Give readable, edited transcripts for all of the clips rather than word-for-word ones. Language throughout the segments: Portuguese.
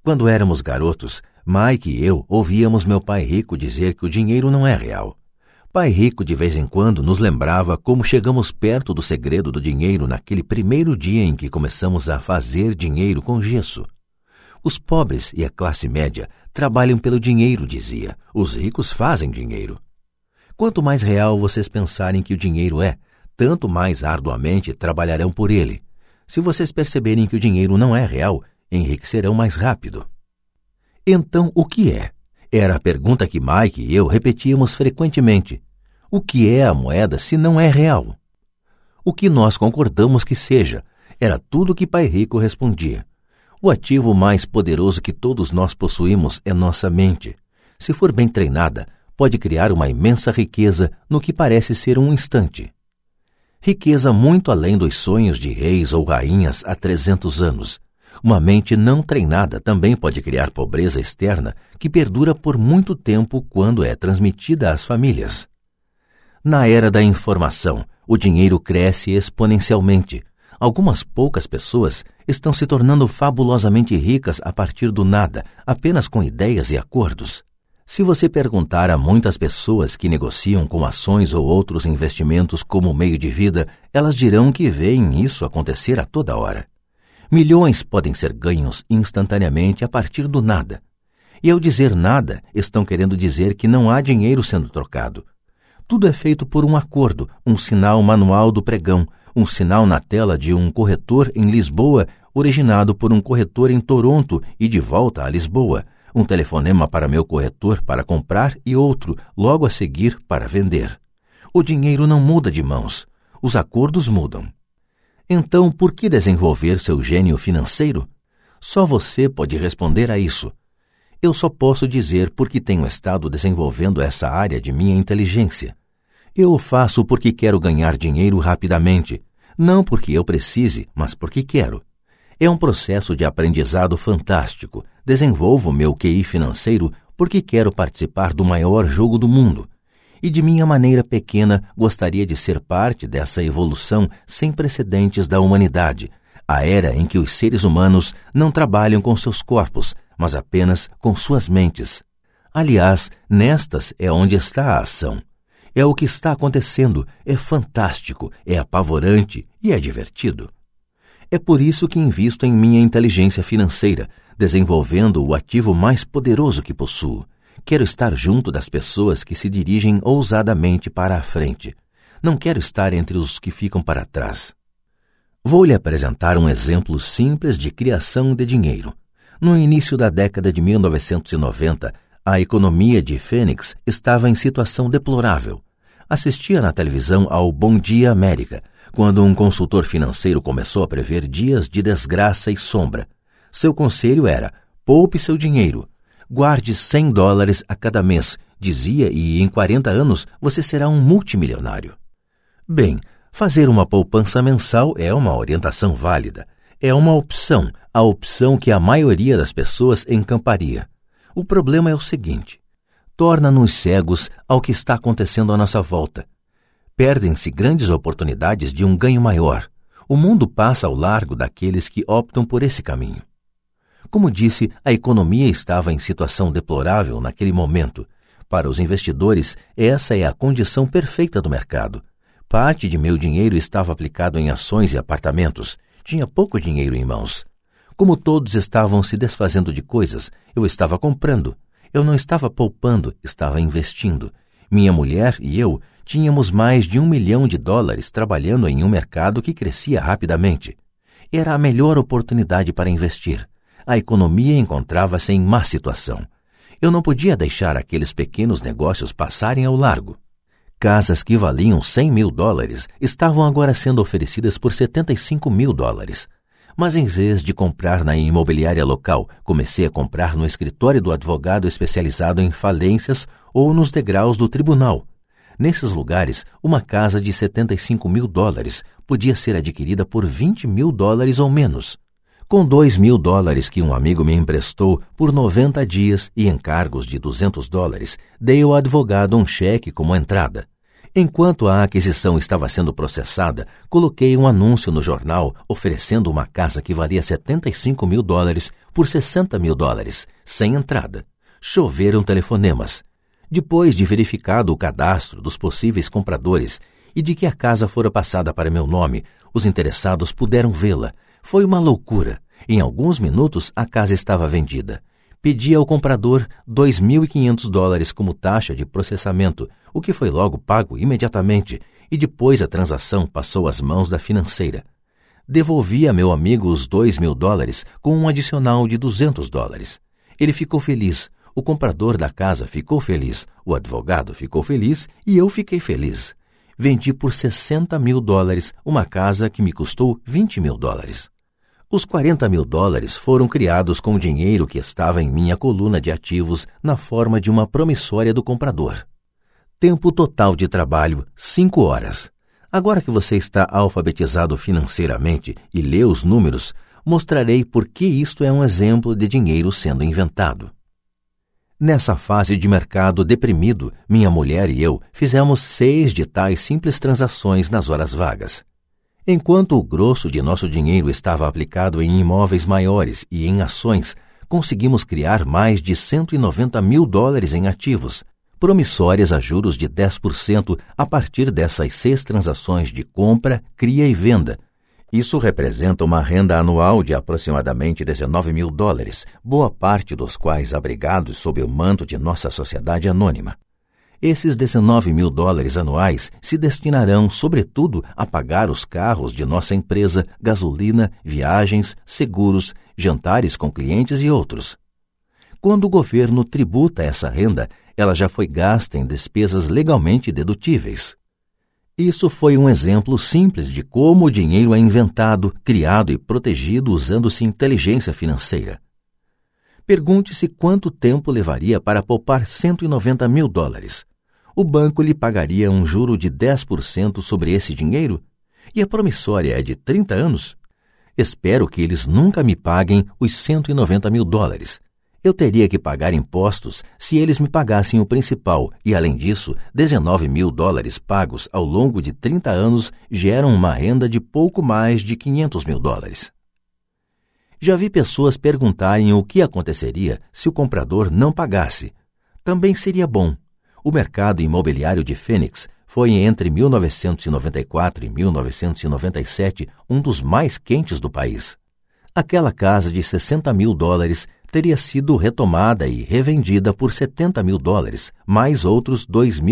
Quando éramos garotos, Mike e eu ouvíamos meu pai rico dizer que o dinheiro não é real. Pai rico de vez em quando nos lembrava como chegamos perto do segredo do dinheiro naquele primeiro dia em que começamos a fazer dinheiro com gesso. Os pobres e a classe média trabalham pelo dinheiro, dizia. Os ricos fazem dinheiro. Quanto mais real vocês pensarem que o dinheiro é, tanto mais arduamente trabalharão por ele. Se vocês perceberem que o dinheiro não é real, enriquecerão mais rápido. Então, o que é? Era a pergunta que Mike e eu repetíamos frequentemente. O que é a moeda se não é real? O que nós concordamos que seja, era tudo o que Pai Rico respondia. O ativo mais poderoso que todos nós possuímos é nossa mente. Se for bem treinada, pode criar uma imensa riqueza no que parece ser um instante. Riqueza muito além dos sonhos de reis ou rainhas há 300 anos. Uma mente não treinada também pode criar pobreza externa que perdura por muito tempo quando é transmitida às famílias. Na era da informação, o dinheiro cresce exponencialmente. Algumas poucas pessoas estão se tornando fabulosamente ricas a partir do nada, apenas com ideias e acordos. Se você perguntar a muitas pessoas que negociam com ações ou outros investimentos como meio de vida, elas dirão que veem isso acontecer a toda hora. Milhões podem ser ganhos instantaneamente a partir do nada. E ao dizer nada, estão querendo dizer que não há dinheiro sendo trocado. Tudo é feito por um acordo, um sinal manual do pregão, um sinal na tela de um corretor em Lisboa, originado por um corretor em Toronto e de volta a Lisboa, um telefonema para meu corretor para comprar e outro, logo a seguir, para vender. O dinheiro não muda de mãos, os acordos mudam. Então, por que desenvolver seu gênio financeiro? Só você pode responder a isso. Eu só posso dizer porque tenho estado desenvolvendo essa área de minha inteligência. Eu o faço porque quero ganhar dinheiro rapidamente, não porque eu precise, mas porque quero. É um processo de aprendizado fantástico. Desenvolvo meu QI financeiro porque quero participar do maior jogo do mundo. E de minha maneira pequena gostaria de ser parte dessa evolução sem precedentes da humanidade, a era em que os seres humanos não trabalham com seus corpos, mas apenas com suas mentes. Aliás, nestas é onde está a ação. É o que está acontecendo, é fantástico, é apavorante e é divertido. É por isso que invisto em minha inteligência financeira, desenvolvendo o ativo mais poderoso que possuo. Quero estar junto das pessoas que se dirigem ousadamente para a frente. Não quero estar entre os que ficam para trás. Vou lhe apresentar um exemplo simples de criação de dinheiro. No início da década de 1990, a economia de Phoenix estava em situação deplorável. Assistia na televisão ao Bom Dia América, quando um consultor financeiro começou a prever dias de desgraça e sombra. Seu conselho era: poupe seu dinheiro. Guarde $100 a cada mês, dizia, e em 40 anos você será um multimilionário. Bem, fazer uma poupança mensal é uma orientação válida. É uma opção, a opção que a maioria das pessoas encamparia. O problema é o seguinte: torna-nos cegos ao que está acontecendo à nossa volta. Perdem-se grandes oportunidades de um ganho maior. O mundo passa ao largo daqueles que optam por esse caminho. Como disse, a economia estava em situação deplorável naquele momento. Para os investidores, essa é a condição perfeita do mercado. Parte de meu dinheiro estava aplicado em ações e apartamentos. Tinha pouco dinheiro em mãos. Como todos estavam se desfazendo de coisas, eu estava comprando. Eu não estava poupando, estava investindo. Minha mulher e eu tínhamos mais de $1 milhão trabalhando em um mercado que crescia rapidamente. Era a melhor oportunidade para investir. A economia encontrava-se em má situação. Eu não podia deixar aqueles pequenos negócios passarem ao largo. Casas que valiam $100 mil estavam agora sendo oferecidas por $75 mil. Mas em vez de comprar na imobiliária local, comecei a comprar no escritório do advogado especializado em falências ou nos degraus do tribunal. Nesses lugares, uma casa de $75 mil podia ser adquirida por $20 mil ou menos. Com $2 mil que um amigo me emprestou por 90 dias e encargos de $200, dei ao advogado um cheque como entrada. Enquanto a aquisição estava sendo processada, coloquei um anúncio no jornal oferecendo uma casa que valia $75 mil por $60.000, sem entrada. Choveram telefonemas. Depois de verificado o cadastro dos possíveis compradores e de que a casa fora passada para meu nome, os interessados puderam vê-la. Foi uma loucura. Em alguns minutos, a casa estava vendida. Pedi ao comprador $2.500 como taxa de processamento, o que foi logo pago imediatamente, e depois a transação passou às mãos da financeira. Devolvi a meu amigo os $2.000 com um adicional de $200. Ele ficou feliz, o comprador da casa ficou feliz, o advogado ficou feliz e eu fiquei feliz. Vendi por $60.000 uma casa que me custou $20.000. Os $40.000 foram criados com o dinheiro que estava em minha coluna de ativos na forma de uma promissória do comprador. Tempo total de trabalho, 5 horas. Agora que você está alfabetizado financeiramente e lê os números, mostrarei por que isto é um exemplo de dinheiro sendo inventado. Nessa fase de mercado deprimido, minha mulher e eu fizemos 6 de tais simples transações nas horas vagas. Enquanto o grosso de nosso dinheiro estava aplicado em imóveis maiores e em ações, conseguimos criar mais de $190.000 em ativos, promissórias a juros de 10% a partir dessas 6 transações de compra, cria e venda. Isso representa uma renda anual de aproximadamente $19.000, boa parte dos quais abrigados sob o manto de nossa sociedade anônima. Esses $19.000 anuais se destinarão, sobretudo, a pagar os carros de nossa empresa, gasolina, viagens, seguros, jantares com clientes e outros. Quando o governo tributa essa renda, ela já foi gasta em despesas legalmente dedutíveis. Isso foi um exemplo simples de como o dinheiro é inventado, criado e protegido usando-se inteligência financeira. Pergunte-se quanto tempo levaria para poupar $190.000. O banco lhe pagaria um juro de 10% sobre esse dinheiro? E a promissória é de 30 anos? Espero que eles nunca me paguem os $190.000. Eu teria que pagar impostos se eles me pagassem o principal e, além disso, $19.000 pagos ao longo de 30 anos geram uma renda de pouco mais de $500.000. Já vi pessoas perguntarem o que aconteceria se o comprador não pagasse. Também seria bom. O mercado imobiliário de Phoenix foi entre 1994 e 1997 um dos mais quentes do país. Aquela casa de $60.000 teria sido retomada e revendida por $70.000, mais outros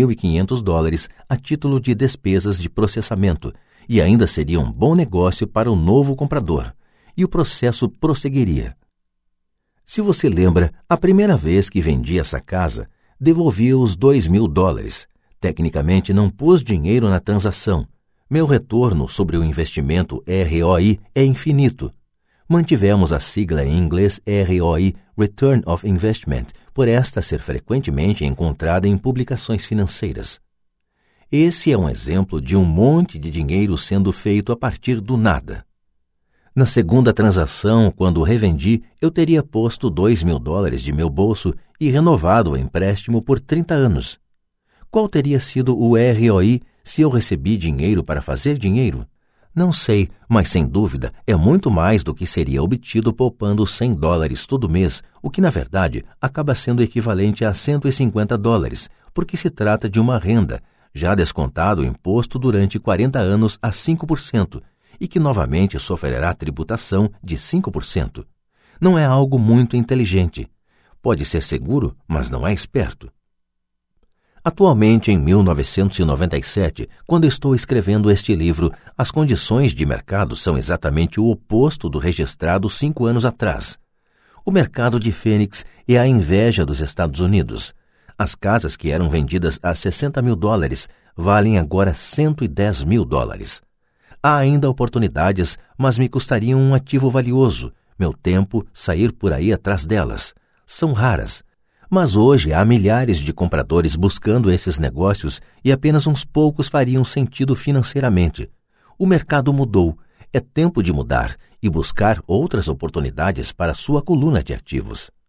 $2.500 a título de despesas de processamento, e ainda seria um bom negócio para o novo comprador, e o processo prosseguiria. Se você lembra, a primeira vez que vendi essa casa, devolvi os $2.000. Tecnicamente não pus dinheiro na transação. Meu retorno sobre o investimento ROI é infinito. Mantivemos a sigla em inglês ROI, Return of Investment, por esta ser frequentemente encontrada em publicações financeiras. Esse é um exemplo de um monte de dinheiro sendo feito a partir do nada. Na segunda transação, quando revendi, eu teria posto $2.000 de meu bolso e renovado o empréstimo por 30 anos. Qual teria sido o ROI se eu recebi dinheiro para fazer dinheiro? Não sei, mas sem dúvida é muito mais do que seria obtido poupando $100 todo mês, o que na verdade acaba sendo equivalente a $150, porque se trata de uma renda, já descontado o imposto durante 40 anos a 5%, e que novamente sofrerá tributação de 5%. Não é algo muito inteligente. Pode ser seguro, mas não é esperto. Atualmente, em 1997, quando estou escrevendo este livro, as condições de mercado são exatamente o oposto do registrado 5 anos atrás. O mercado de Phoenix é a inveja dos Estados Unidos. As casas que eram vendidas a $60.000 valem agora $110.000. Há ainda oportunidades, mas me custariam um ativo valioso, meu tempo, sair por aí atrás delas. São raras. Mas hoje há milhares de compradores buscando esses negócios e apenas uns poucos fariam sentido financeiramente. O mercado mudou. É tempo de mudar e buscar outras oportunidades para sua coluna de ativos.